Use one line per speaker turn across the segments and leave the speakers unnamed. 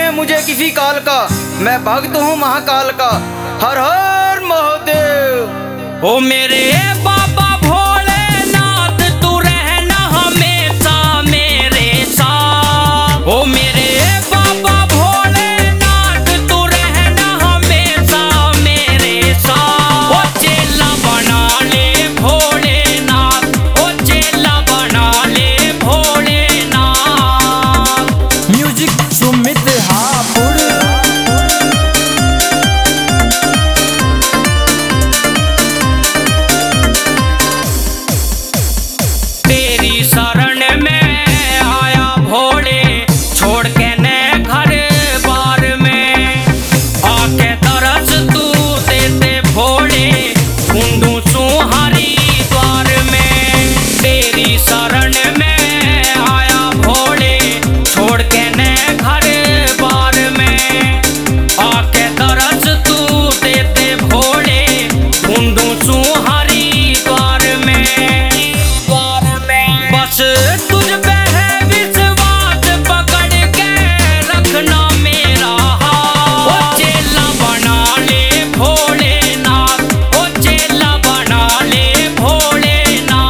है मुझे किसी काल का, मैं भक्त हूँ महाकाल का। हर हर महादेव।
ओ मेरे बाबा भोलेनाथ, तू रहना हमेशा मेरे साथ। ओ मेरे बाबा भोलेनाथ, तू रहना हमेशा मेरे साथ। ओ चेला बना ले भोलेनाथ, ओ चेला बना ले भोलेनाथ।
म्यूजिक सुमित हापुड़।
तेरी शरण में आया भोले, छोड़ के ने घर बार में। आके तरस तू देते भोले, ढूंढू सुहारी द्वार में। तेरी शरण में आया भोले, छोड़ के ने घर बार में। आके तरस तू देते भोले, ढूंढू सुहारी द्वार में। बस तुझ पे है विश्वास, पकड़ के रखना मेरा हाथ। ओ चेला बना ले भोलेनाथ, ओ चेला बना ले भोलेनाथ।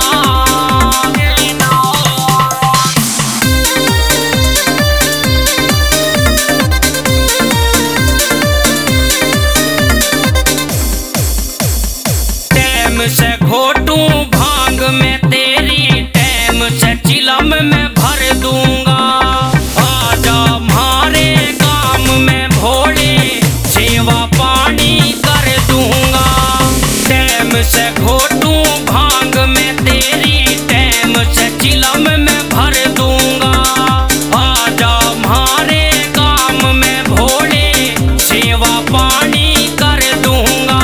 टैम से घोटू भांग में तेरी, टैम से चिलम में भर दूंगा। आजा हमारे काम में भोले, सेवा पानी कर दूंगा। टैम से घोटू भांग में तेरी, टैम से चिलम में भर दूंगा। आजा हमारे काम में भोले, सेवा पानी कर दूंगा।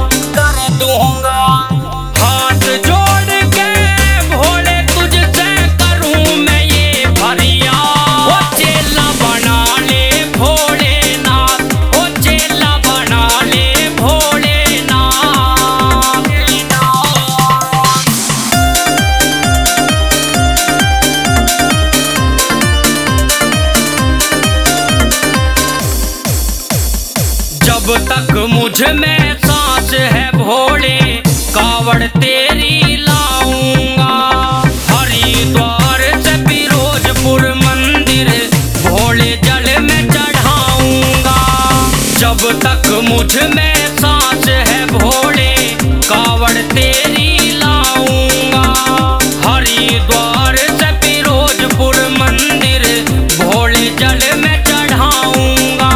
हाथ जोड़ के भोले तुझसे करूं मैं ये फरियाद। ओ चेला बना ले भोलेनाथ, ओ चेला बना ले भोलेनाथ। जब तक मुझ में सांस है भोले, कावड़ तेरी लाऊंगा। हरिद्वार से फिरोजपुर मंदिर, भोले जल में चढ़ाऊंगा। जब तक मुझ में सांस है भोले, कावड़ तेरी लाऊंगा। हरिद्वार से फिरोजपुर मंदिर, भोले जल में चढ़ाऊंगा।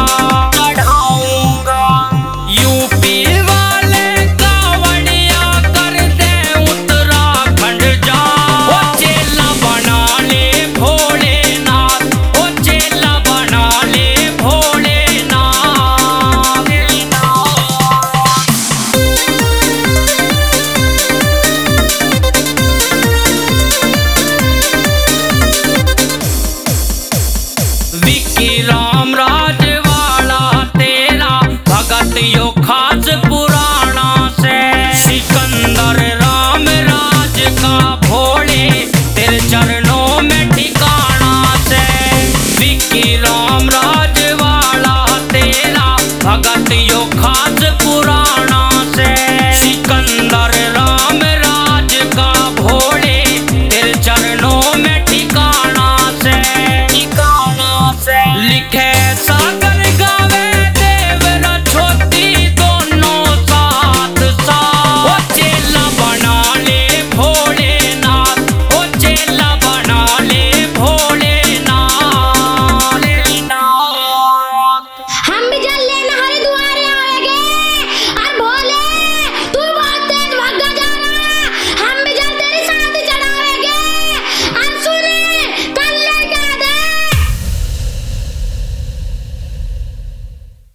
यूपी वाले कावड़िया कर दे उत्तराखंड जा। ओ चेला बना ले भोलेनाथ, ओ चेला बना ले भोलेनाथ। विक्की राम राजवाड़ा तेरा, भगत यो खास पुराना से। सिकंदर राम राज का भोले, तेरे चरणों में ठिकाना से। विक्की राम राजवाड़ा तेरा, भगत यो खास पुराना से। सिकंदर राम राज का भोले, तेरे चरणों में ठिकाना से। लिखे